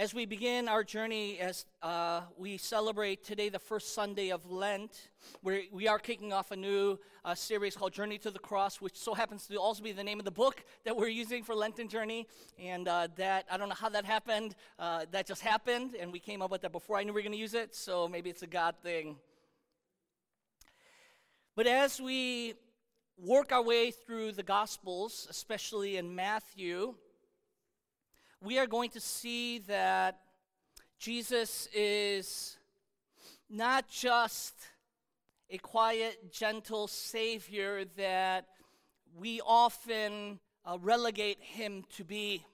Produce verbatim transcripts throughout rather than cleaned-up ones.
As we begin our journey, as uh, we celebrate today the first Sunday of Lent, where we are kicking off a new uh, series called Journey to the Cross, which so happens to also be the name of the book that we're using for Lenten Journey. And uh, that, I don't know how that happened. Uh, that just happened, and we came up with that before I knew we were going to use it, so maybe it's a God thing. But as we work our way through the Gospels, especially in Matthew, we are going to see that Jesus is not just a quiet, gentle Savior that we often uh, relegate him to be.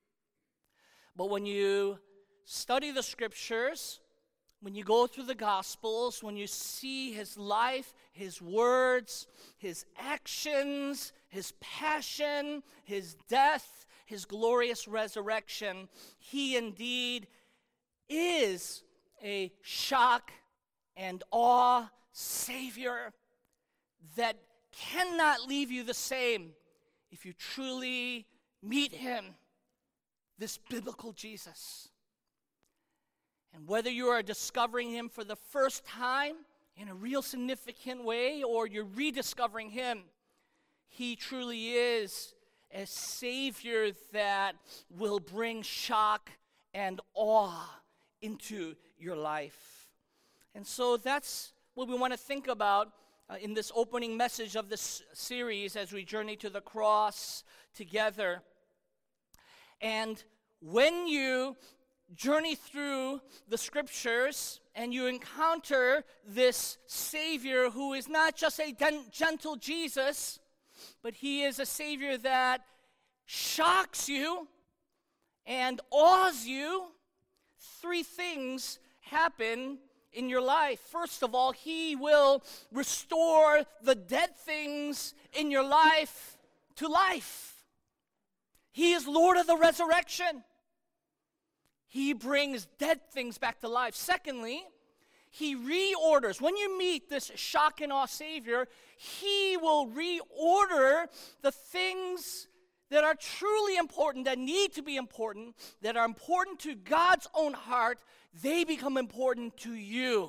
But when you study the Scriptures, when you go through the Gospels, when you see his life, his words, his actions, his passion, his death, his glorious resurrection, he indeed is a shock and awe Savior that cannot leave you the same if you truly meet him, this biblical Jesus. And whether you are discovering him for the first time in a real significant way or you're rediscovering him, he truly is a Savior that will bring shock and awe into your life. And so that's what we want to think about uh, in this opening message of this series as we journey to the cross together. And when you journey through the Scriptures and you encounter this Savior who is not just a gentle Jesus, but he is a Savior that shocks you and awes you, three things happen in your life. First of all, he will restore the dead things in your life to life. He is Lord of the resurrection. He brings dead things back to life. Secondly, he reorders. When you meet this shock and awe Savior, he will reorder the things that are truly important, that need to be important, that are important to God's own heart. They become important to you.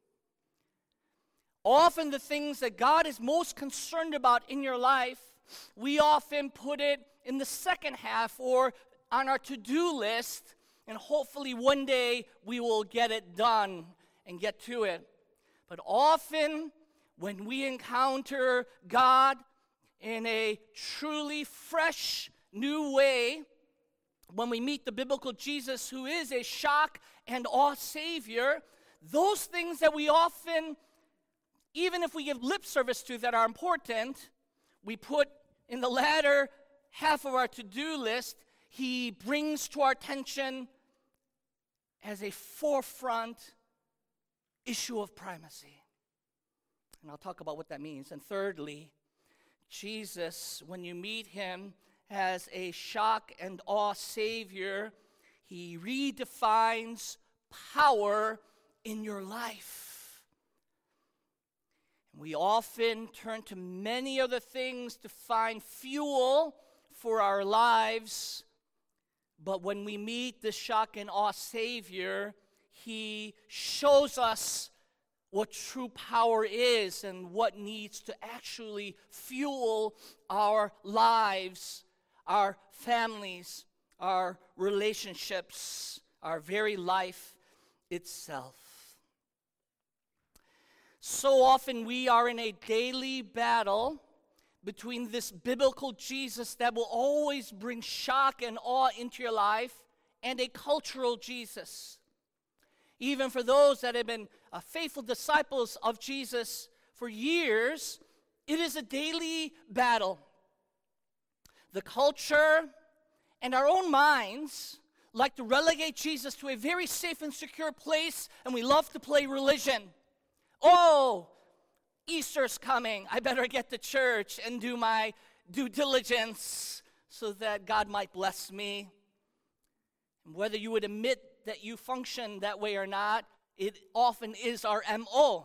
Often the things that God is most concerned about in your life, we often put it in the second half or on our to-do list, and hopefully one day we will get it done and get to it. But often when we encounter God in a truly fresh, new way, when we meet the biblical Jesus who is a shock and awe Savior, those things that we often, even if we give lip service to that are important, we put in the latter half of our to-do list, he brings to our attention as a forefront issue of primacy. And I'll talk about what that means. And thirdly, Jesus, when you meet him as a shock and awe Savior, he redefines power in your life. And we often turn to many other things to find fuel for our lives, but when we meet the shock and awe Savior, he shows us what true power is and what needs to actually fuel our lives, our families, our relationships, our very life itself. So often we are in a daily battle between this biblical Jesus that will always bring shock and awe into your life and a cultural Jesus. Even for those that have been uh, faithful disciples of Jesus for years, it is a daily battle. The culture and our own minds like to relegate Jesus to a very safe and secure place, and we love to play religion. Oh, Easter's coming. I better get to church and do my due diligence so that God might bless me. And whether you would admit that you function that way or not, it often is our M O.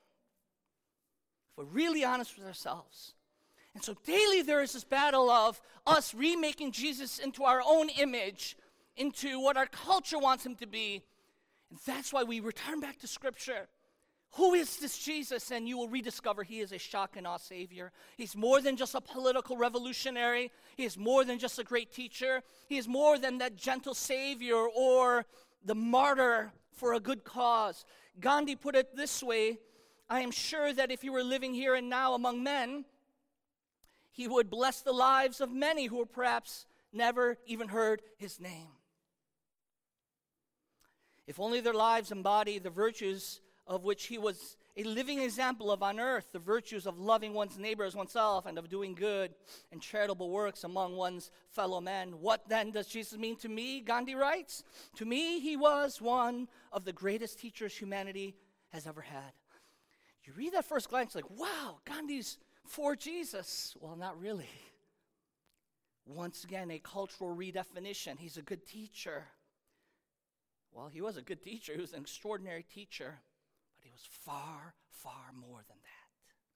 If we're really honest with ourselves. And so daily there is this battle of us remaking Jesus into our own image into what our culture wants him to be. And that's why we return back to Scripture. Who is this Jesus? And you will rediscover he is a shock and awe Savior. He's more than just a political revolutionary. He is more than just a great teacher. He is more than that gentle Savior or the martyr for a good cause. Gandhi put it this way: I am sure that if he were living here and now among men, he would bless the lives of many who perhaps never even heard his name. If only their lives embody the virtues of which he was a living example of on earth, the virtues of loving one's neighbor as oneself and of doing good and charitable works among one's fellow men. What then does Jesus mean to me? Gandhi writes, to me he was one of the greatest teachers humanity has ever had. You read that first glance like, wow, Gandhi's for Jesus. Well, not really. Once again, a cultural redefinition. He's a good teacher. Well, he was a good teacher. He was an extraordinary teacher. But he was far, far more than that.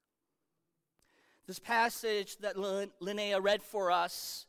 This passage that Linnea read for us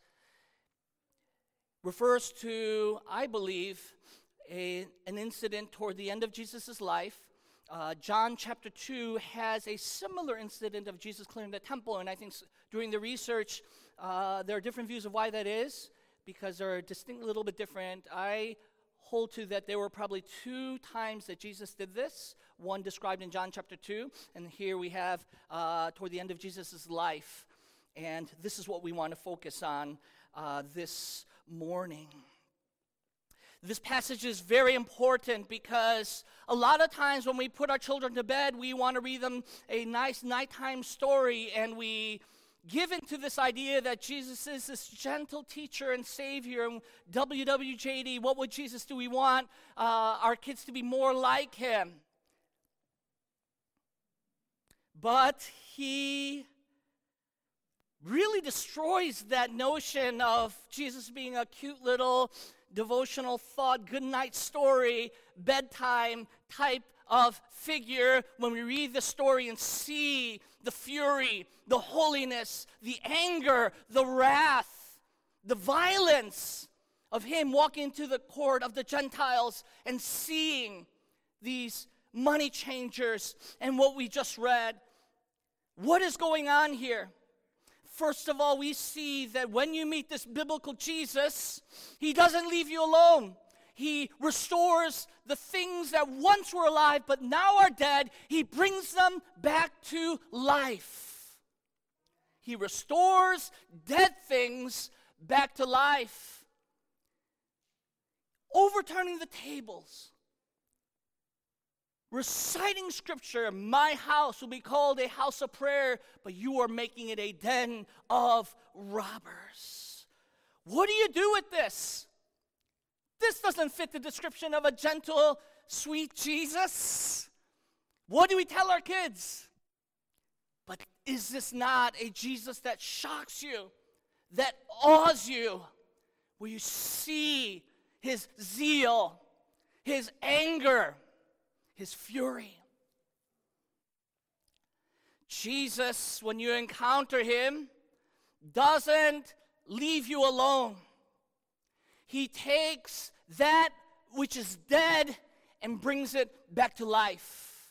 refers to, I believe, a, an incident toward the end of Jesus' life. Uh, John chapter two has a similar incident of Jesus clearing the temple, and I think during the research, uh, there are different views of why that is, because they're distinct, a little bit different. I hold to that there were probably two times that Jesus did this, one described in John chapter two, and here we have uh, toward the end of Jesus' life, and this is what we want to focus on uh, this morning. This passage is very important because a lot of times when we put our children to bed, we want to read them a nice nighttime story, and we give into this idea that Jesus is this gentle teacher and Savior. And W W J D, what would Jesus do? We want uh, our kids to be more like him. But he really destroys that notion of Jesus being a cute little devotional thought, good night story, bedtime type of figure when we read the story and see the fury, the holiness, the anger, the wrath, the violence of him walking into the court of the Gentiles and seeing these money changers and what we just read. What is going on here? First of all, we see that when you meet this biblical Jesus, he doesn't leave you alone. He restores the things that once were alive but now are dead. He brings them back to life. He restores dead things back to life. Overturning the tables. Reciting scripture, my house will be called a house of prayer, but you are making it a den of robbers. What do you do with this? This doesn't fit the description of a gentle, sweet Jesus. What do we tell our kids? But is this not a Jesus that shocks you, that awes you, where you see his zeal, his anger, his fury? Jesus, when you encounter him, doesn't leave you alone. He takes that which is dead and brings it back to life.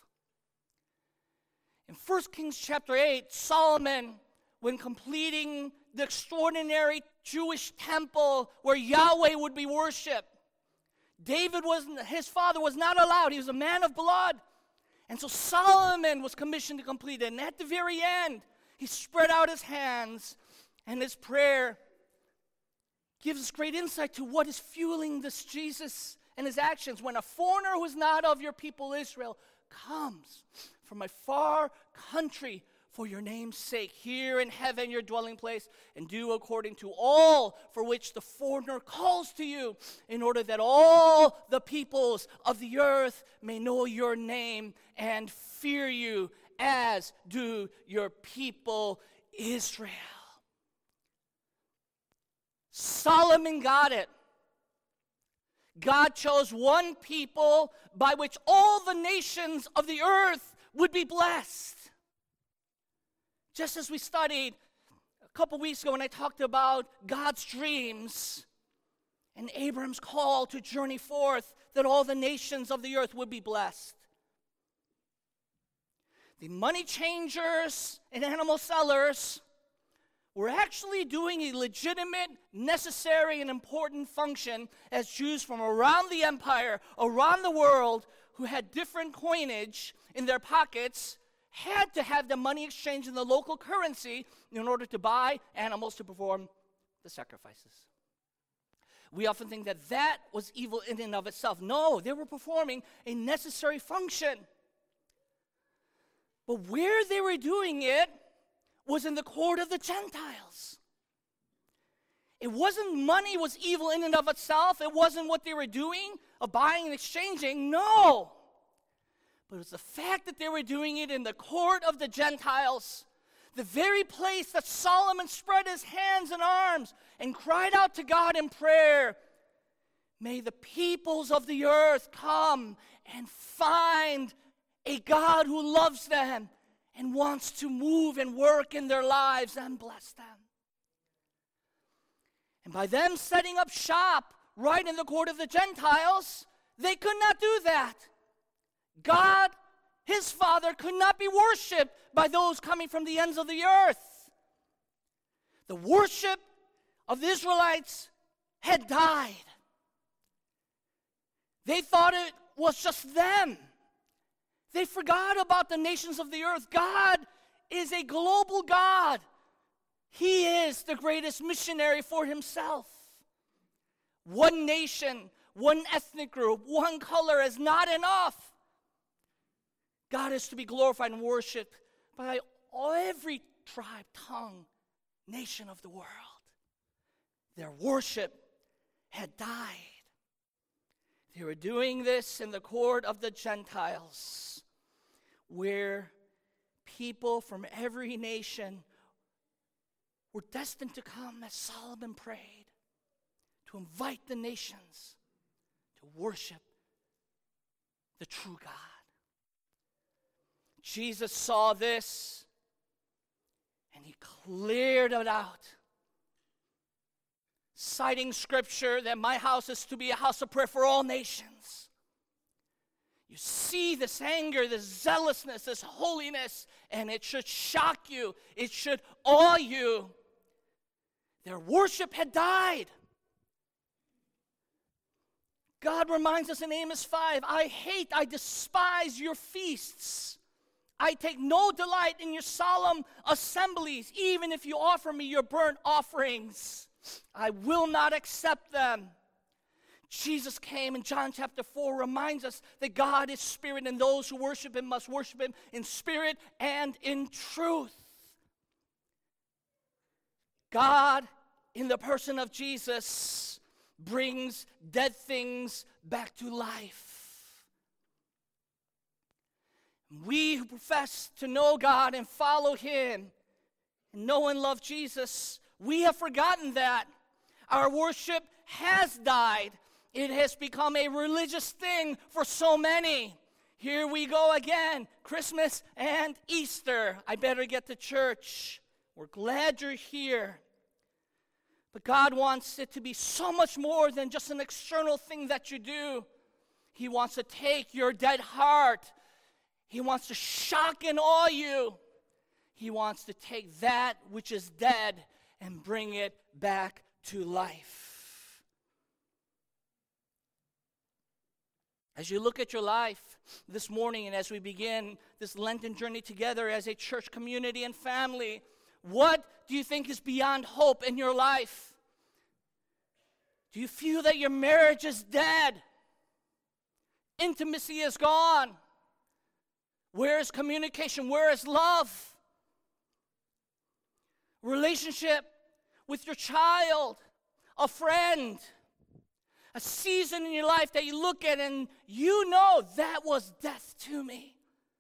In First Kings chapter eight, Solomon, when completing the extraordinary Jewish temple where Yahweh would be worshipped, David was, his father was not allowed. He was a man of blood. And so Solomon was commissioned to complete it. And at the very end, he spread out his hands, and his prayer gives us great insight to what is fueling this Jesus and his actions. When a foreigner who is not of your people Israel comes from a far country for your name's sake, here in heaven your dwelling place, and do according to all for which the foreigner calls to you, in order that all the peoples of the earth may know your name and fear you, as do your people Israel. Solomon got it. God chose one people by which all the nations of the earth would be blessed. Just as we studied a couple weeks ago when I talked about God's dreams, and Abraham's call to journey forth that all the nations of the earth would be blessed. The money changers and animal sellers were actually doing a legitimate, necessary, and important function as Jews from around the empire, around the world, who had different coinage in their pockets, had to have the money exchanged in the local currency in order to buy animals to perform the sacrifices. We often think that that was evil in and of itself. No, they were performing a necessary function. But where they were doing it was in the court of the Gentiles. It wasn't money was evil in and of itself. It wasn't what they were doing, of buying and exchanging. No. But it was the fact that they were doing it in the court of the Gentiles, the very place that Solomon spread his hands and arms and cried out to God in prayer. May the peoples of the earth come and find a God who loves them and wants to move and work in their lives and bless them. And by them setting up shop right in the court of the Gentiles, they could not do that. God, his Father, could not be worshiped by those coming from the ends of the earth. The worship of the Israelites had died. They thought it was just them. They forgot about the nations of the earth. God is a global God. He is the greatest missionary for himself. One nation, one ethnic group, one color is not enough. God is to be glorified and worshiped by every tribe, tongue, nation of the world. Their worship had died. They were doing this in the court of the Gentiles, where people from every nation were destined to come, as Solomon prayed, to invite the nations to worship the true God. Jesus saw this, and he cleared it out, citing scripture that my house is to be a house of prayer for all nations. You see this anger, this zealousness, this holiness, and it should shock you. It should awe you. Their worship had died. God reminds us in Amos five, I hate, I despise your feasts. I take no delight in your solemn assemblies, even if you offer me your burnt offerings. I will not accept them. Jesus came in John chapter four, reminds us that God is spirit, and those who worship him must worship him in spirit and in truth. God, in the person of Jesus, brings dead things back to life. We who profess to know God and follow him and know and love Jesus, we have forgotten that. Our worship has died. It has become a religious thing for so many. Here we go again, Christmas and Easter. I better get to church. We're glad you're here. But God wants it to be so much more than just an external thing that you do. He wants to take your dead heart. He wants to shock and awe you. He wants to take that which is dead and bring it back to life. As you look at your life this morning and as we begin this Lenten journey together as a church community and family, what do you think is beyond hope in your life? Do you feel that your marriage is dead? Intimacy is gone. Where is communication? Where is love? Relationship with your child, a friend, a season in your life that you look at and you know that was death to me.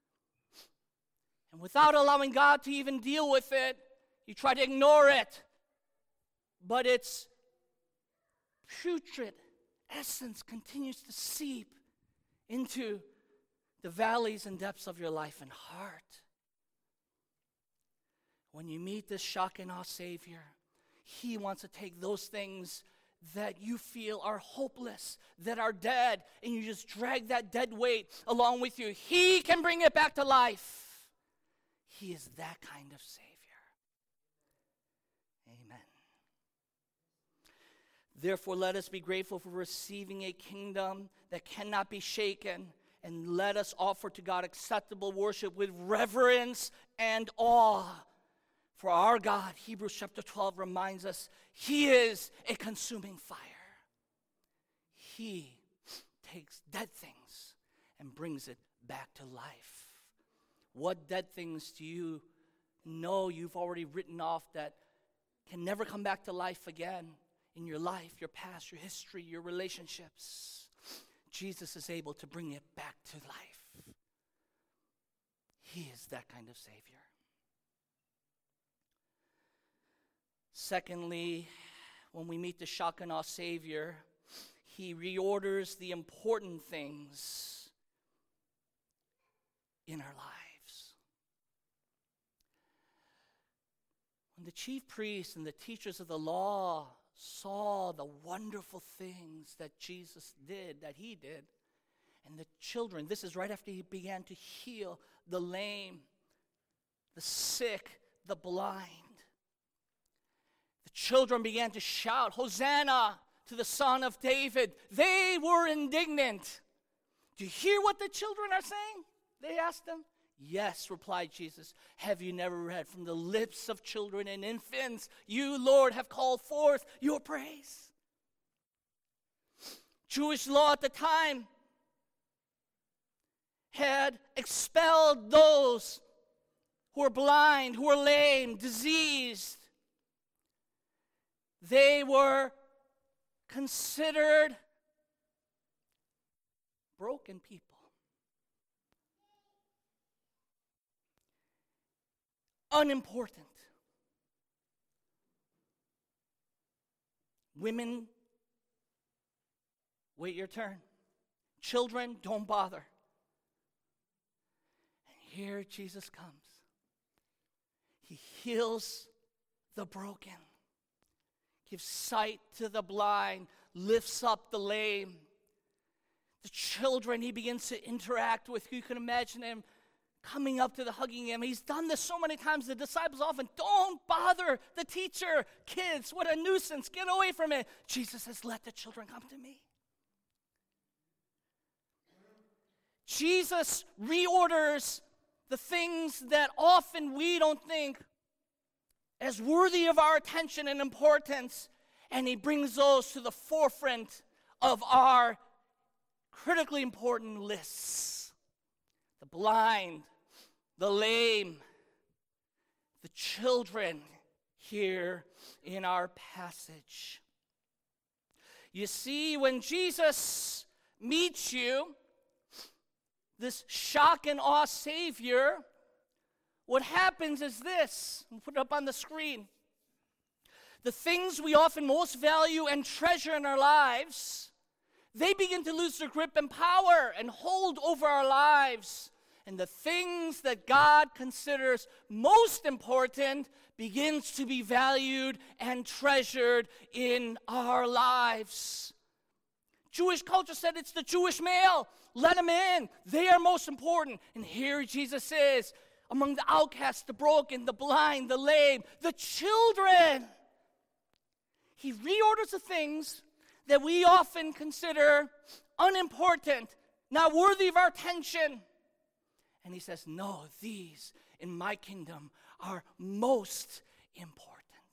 And without allowing God to even deal with it, you try to ignore it. But its putrid essence continues to seep into the valleys and depths of your life and heart. When you meet this shock and awe Savior, he wants to take those things that you feel are hopeless, that are dead, and you just drag that dead weight along with you. He can bring it back to life. He is that kind of Savior. Amen. Therefore, let us be grateful for receiving a kingdom that cannot be shaken, and let us offer to God acceptable worship with reverence and awe. For our God, Hebrews chapter twelve reminds us, He is a consuming fire. He takes dead things and brings it back to life. What dead things do you know you've already written off that can never come back to life again in your life, your past, your history, your relationships? Jesus is able to bring it back to life. He is that kind of Savior. Secondly, when we meet the shock and awe Savior, He reorders the important things in our lives. When the chief priests and the teachers of the law saw the wonderful things that Jesus did, that He did, and the children, this is right after He began to heal the lame, the sick, the blind. The children began to shout, Hosanna to the Son of David. They were indignant. Do you hear what the children are saying? They asked Him. Yes, replied Jesus. Have you never read, from the lips of children and infants, you, Lord, have called forth your praise? Jewish law at the time had expelled those who were blind, who were lame, diseased. They were considered broken people. Unimportant. Women, wait your turn. Children, don't bother. And here Jesus comes. He heals the broken, gives sight to the blind, lifts up the lame. The children He begins to interact with. You can imagine Him coming up to the hugging Him. He's done this so many times. The disciples often, don't bother the teacher. Kids, what a nuisance. Get away from it. Jesus says, let the children come to me. Jesus reorders the things that often we don't think as worthy of our attention and importance, and He brings those to the forefront of our critically important lists. The blind, the lame, the children here in our passage. You see, when Jesus meets you, this shock and awe Savior, what happens is this. I'll put it up on the screen. The things we often most value and treasure in our lives, they begin to lose their grip and power and hold over our lives. And the things that God considers most important begins to be valued and treasured in our lives. Jewish culture said it's the Jewish male. Let them in. They are most important. And here Jesus is among the outcasts, the broken, the blind, the lame, the children. He reorders the things that we often consider unimportant, not worthy of our attention. And He says, no, these in my kingdom are most important.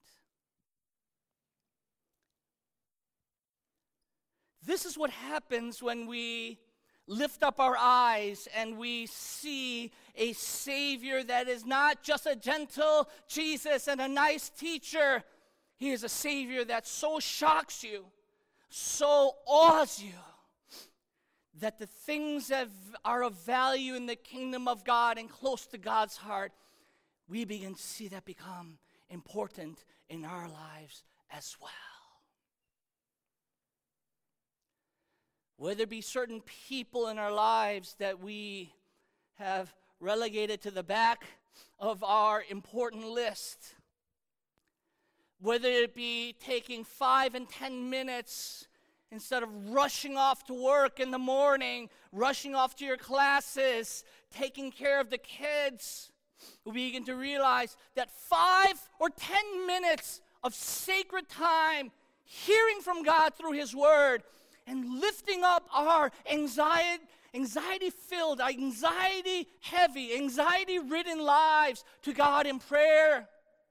This is what happens when we lift up our eyes and we see a Savior that is not just a gentle Jesus and a nice teacher. He is a Savior that so shocks you, so awes you, that the things that are of value in the kingdom of God and close to God's heart, we begin to see that become important in our lives as well. Whether it be certain people in our lives that we have relegated to the back of our important list, whether it be taking five and ten minutes instead of rushing off to work in the morning, rushing off to your classes, taking care of the kids, we begin to realize that five or ten minutes of sacred time, hearing from God through His Word, and lifting up our anxiety, anxiety-filled, anxiety-heavy, anxiety-ridden lives to God in prayer.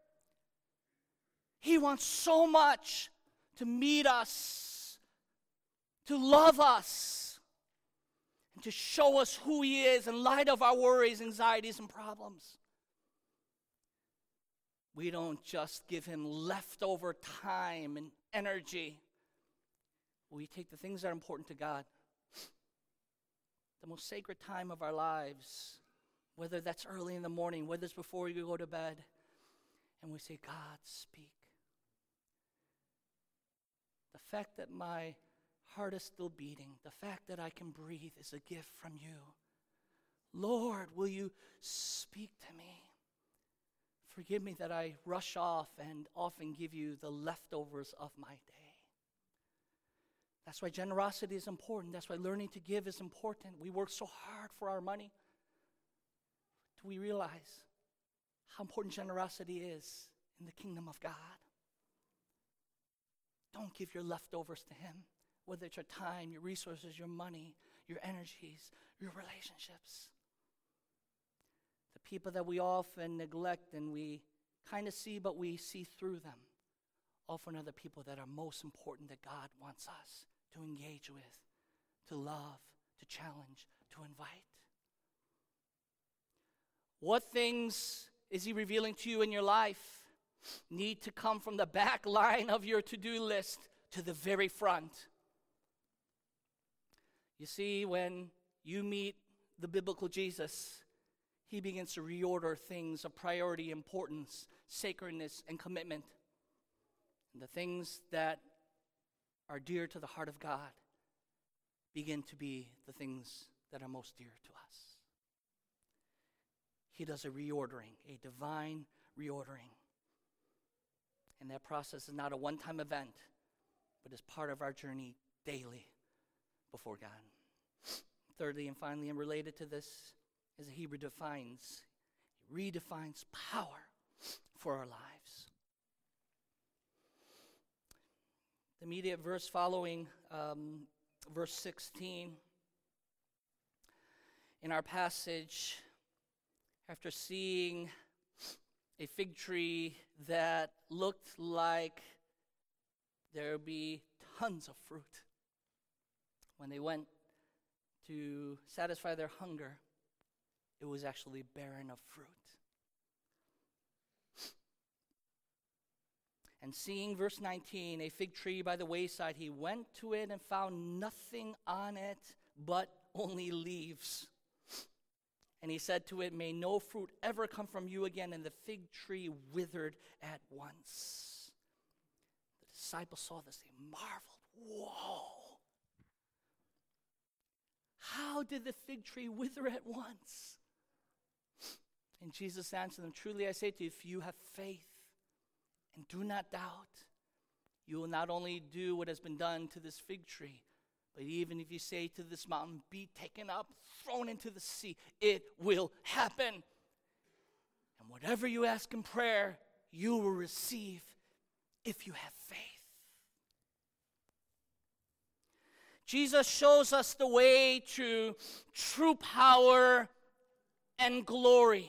He wants so much to meet us, to love us, and to show us who He is in light of our worries, anxieties, and problems. We don't just give Him leftover time and energy. We take the things that are important to God, the most sacred time of our lives, whether that's early in the morning, whether it's before you go to bed, and we say, God, speak. The fact that my heart is still beating, the fact that I can breathe is a gift from You. Lord, will You speak to me? Forgive me that I rush off and often give You the leftovers of my day. That's why generosity is important. That's why learning to give is important. We work so hard for our money. Do we realize how important generosity is in the kingdom of God? Don't give your leftovers to Him, whether it's your time, your resources, your money, your energies, your relationships. The people that we often neglect and we kind of see, but we see through them, often are the people that are most important that God wants us to engage with, to love, to challenge, to invite. What things is He revealing to you in your life need to come from the back line of your to-do list to the very front? You see, when you meet the biblical Jesus, He begins to reorder things of priority, importance, sacredness, and commitment. And the things that are dear to the heart of God begin to be the things that are most dear to us. He does a reordering, a divine reordering. And that process is not a one-time event, but is part of our journey daily before God. Thirdly and finally, and related to this, is that He redefines, He redefines power for our lives. The immediate verse following, um, verse sixteen, in our passage, after seeing a fig tree that looked like there would be tons of fruit, when they went to satisfy their hunger, it was actually barren of fruit. And seeing, verse nineteen, a fig tree by the wayside, he went to it and found nothing on it but only leaves. And he said to it, may no fruit ever come from you again. And the fig tree withered at once. The disciples saw this, they marveled. Whoa! How did the fig tree wither at once? And Jesus answered them, truly I say to you, if you have faith and do not doubt, you will not only do what has been done to this fig tree, but even if you say to this mountain, be taken up, thrown into the sea, it will happen. And whatever you ask in prayer, you will receive if you have faith. Jesus shows us the way to true power and glory.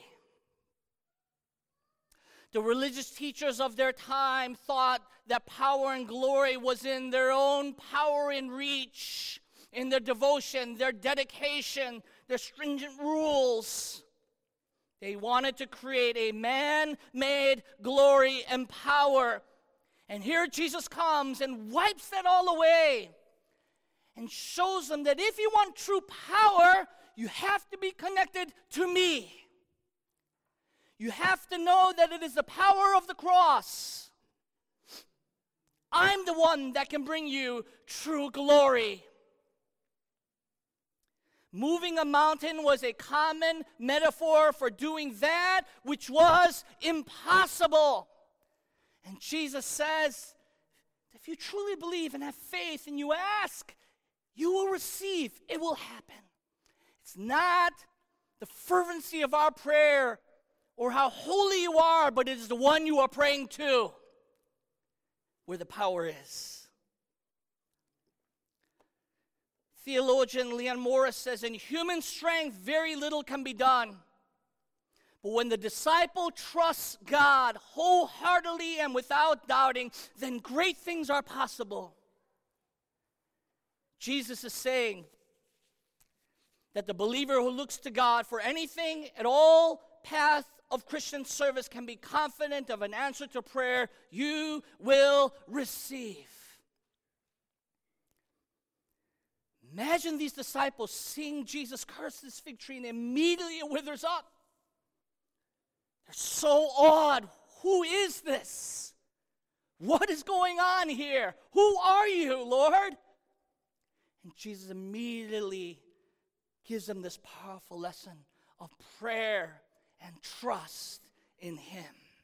The religious teachers of their time thought that power and glory was in their own power and reach, in their devotion, their dedication, their stringent rules. They wanted to create a man-made glory and power. And here Jesus comes and wipes that all away and shows them that if you want true power, you have to be connected to me. You have to know that it is the power of the cross. I'm the one that can bring you true glory. Moving a mountain was a common metaphor for doing that which was impossible. And Jesus says, if you truly believe and have faith and you ask, you will receive. It will happen. It's not the fervency of our prayer or how holy you are, but it is the one you are praying to where the power is. Theologian Leon Morris says, in human strength, very little can be done. But when the disciple trusts God wholeheartedly and without doubting, then great things are possible. Jesus is saying that the believer who looks to God for anything at all path of Christian service can be confident of an answer to prayer you will receive. Imagine these disciples seeing Jesus curse this fig tree and immediately it withers up. They're so awed. Who is this? What is going on here? Who are you, Lord? And Jesus immediately gives them this powerful lesson of prayer and trust in Him.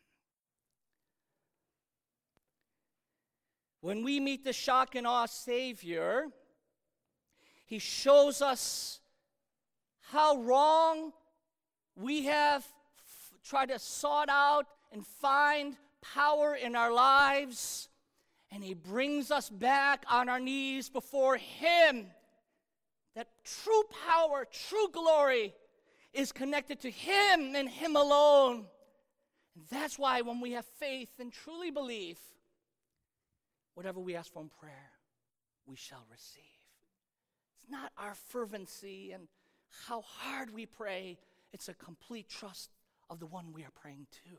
When we meet the shock and awe Savior, He shows us how wrong we have f- tried to sort out and find power in our lives. And He brings us back on our knees before Him. That true power, true glory is connected to Him and Him alone. And that's why when we have faith and truly believe, whatever we ask for in prayer, we shall receive. It's not our fervency and how hard we pray. It's a complete trust of the one we are praying to.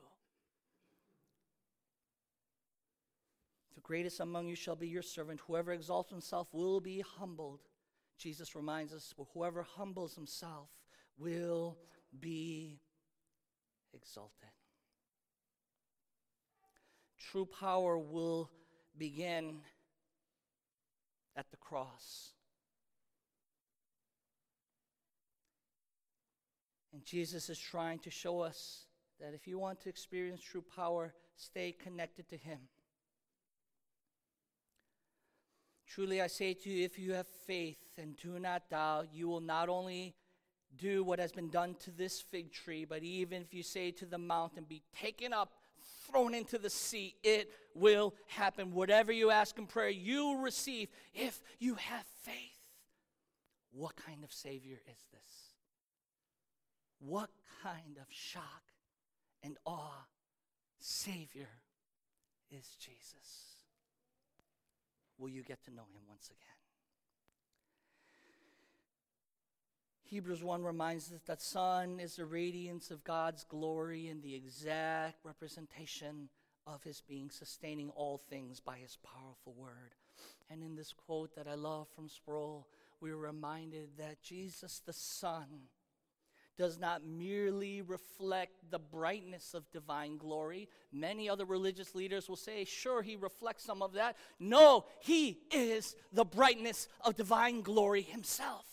The greatest among you shall be your servant. Whoever exalts himself will be humbled. Jesus reminds us, whoever humbles himself will be exalted. True power will begin at the cross. And Jesus is trying to show us that if you want to experience true power, stay connected to Him. Truly I say to you, if you have faith and do not doubt, you will not only do what has been done to this fig tree, but even if you say to the mountain, be taken up, thrown into the sea, it will happen. Whatever you ask in prayer, you will receive if you have faith. What kind of Savior is this? What kind of shock and awe Savior is Jesus? Will you get to know Him once again? Hebrews one reminds us that sun is the radiance of God's glory and the exact representation of His being, sustaining all things by His powerful word. And in this quote that I love from Sproul, we are reminded that Jesus the Son does not merely reflect the brightness of divine glory. Many other religious leaders will say, sure, He reflects some of that. No, He is the brightness of divine glory Himself.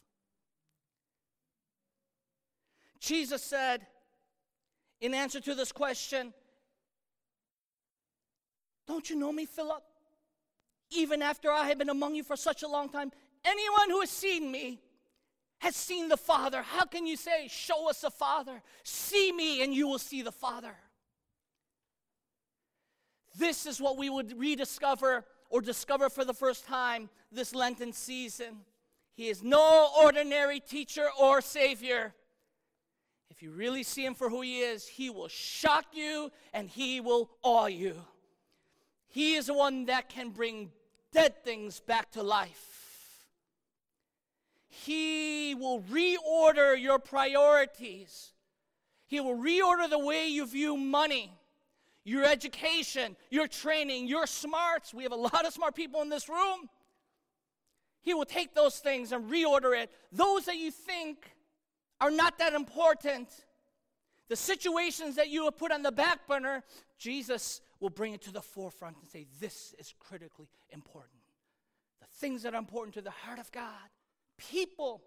Jesus said, in answer to this question, don't you know me, Philip? Even after I have been among you for such a long time, anyone who has seen me has seen the Father. How can you say, show us the Father? See me and you will see the Father. This is what we would rediscover or discover for the first time this Lenten season. He is no ordinary teacher or Savior. If you really see Him for who He is, He will shock you and He will awe you. He is the one that can bring dead things back to life. He will reorder your priorities. He will reorder the way you view money, your education, your training, your smarts. We have a lot of smart people in this room. He will take those things and reorder it. Those that you think are not that important, the situations that you have put on the back burner, Jesus will bring it to the forefront and say, this is critically important. The things that are important to the heart of God, people,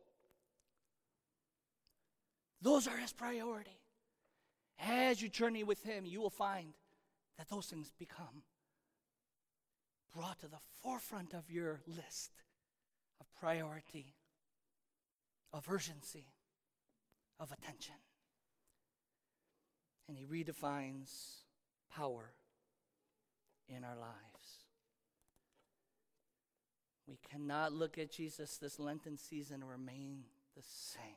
those are His priority. As you journey with Him, you will find that those things become brought to the forefront of your list of priority, of urgency, of attention. And he redefines power in our lives. We cannot look at Jesus this Lenten season and remain the same.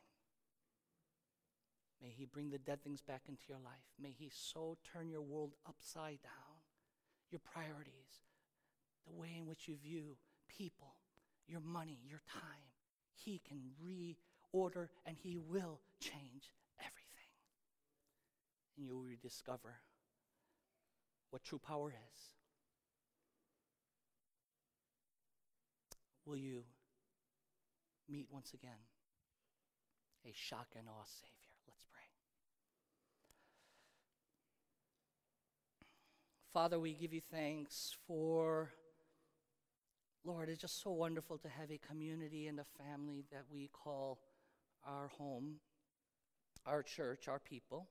May he bring the dead things back into your life. May he so turn your world upside down, your priorities, the way in which you view people, your money, your time. He can reorder and he will change everything. And you will rediscover what true power is. Will you meet once again a shock and awe Savior? Let's pray. Father, we give you thanks for, Lord, it's just so wonderful to have a community and a family that we call our home, our church, our people.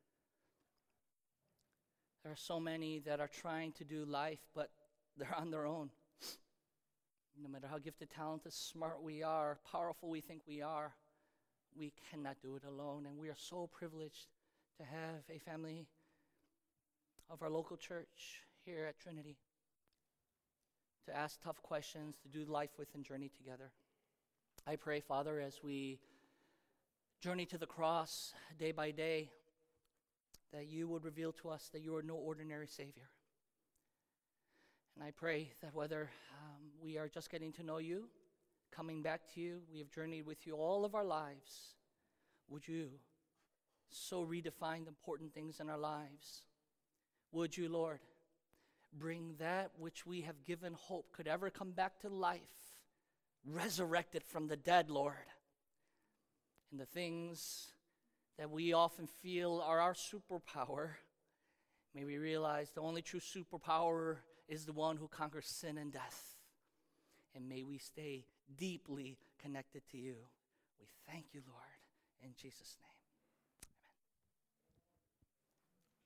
There are so many that are trying to do life, but they're on their own. No matter how gifted, talented, smart we are, powerful we think we are, we cannot do it alone. And we are so privileged to have a family of our local church here at Trinity, to ask tough questions, to do life with and journey together. I pray, Father, as we journey to the cross day by day, that you would reveal to us that you are no ordinary Savior. And I pray that whether um, we are just getting to know you, coming back to you, we have journeyed with you all of our lives, would you so redefine the important things in our lives? Would you, Lord, bring that which we have given hope could ever come back to life, resurrected from the dead, Lord. And the things that we often feel are our superpower, may we realize the only true superpower is the one who conquers sin and death. And may we stay deeply connected to you. We thank you, Lord, in Jesus' name.